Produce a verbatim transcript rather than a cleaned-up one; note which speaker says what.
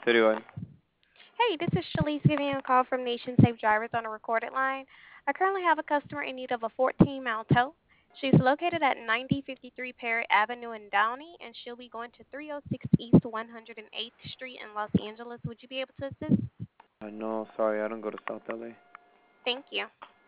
Speaker 1: thirty-one.
Speaker 2: Hey, this is Shalise giving you a call from Nation Safe Drivers on a recorded line. I currently have a customer in need of a fourteen mile tow. She's located at ninety fifty-three Parrot Avenue in Downey, and she'll be going to three oh six East one hundred eighth Street in Los Angeles. Would you be able to assist?
Speaker 1: Uh, no, sorry, I don't go to South L A.
Speaker 2: Thank you.